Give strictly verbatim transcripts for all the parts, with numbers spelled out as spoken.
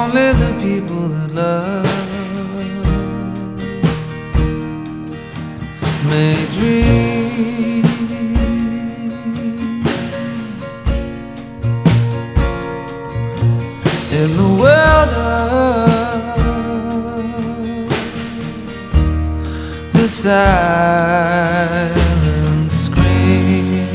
Only the people that love may dream. In the world of the silent scream,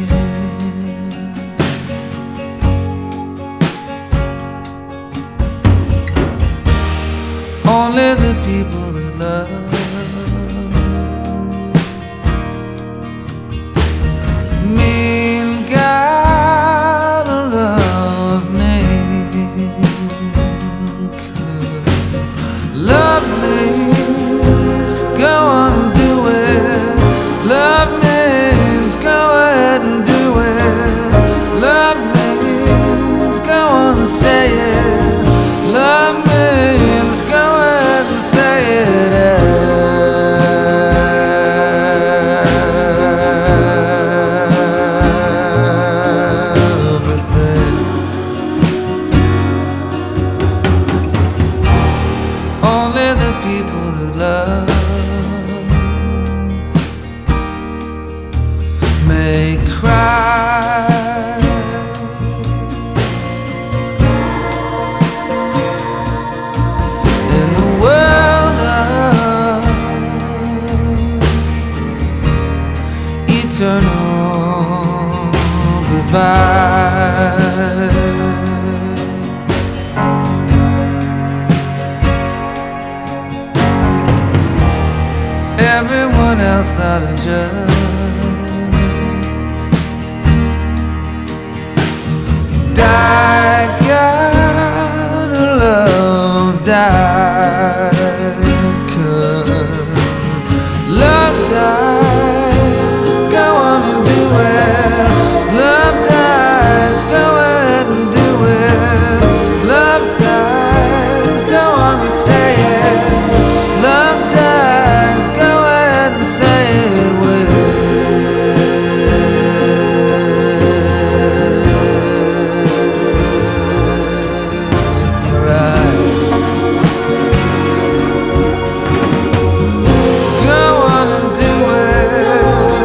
only the people that love mean God will love me, 'cause love means go on and do it. Love means go ahead and do it. Love means go on and say it. Love means go ahead and say it. Everything. Only the people that love may cry. In the world of eternal goodbye, everyone else ought to just die. Gotta love die, 'cause love dies. Go on and do it. Love dies. Go ahead and do it. Love dies. Go on and say it. Love dies. Go ahead and say it with your eyes. Go on and do it.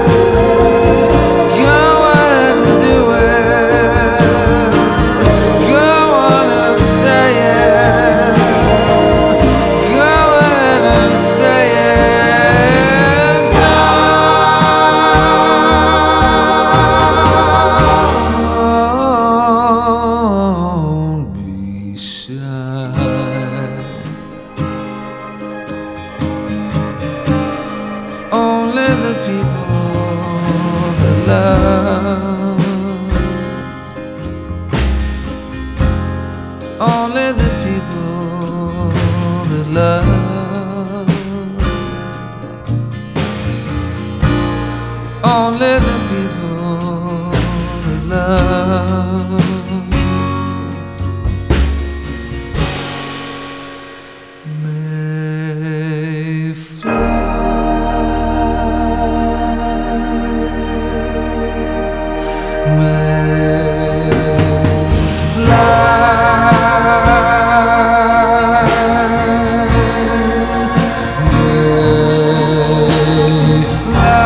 Go ahead and do it. Go on and say it. Go ahead and say it. Don't be shy. Only the people that love, only the people that love, only the people that love may fly, may fly, may fly.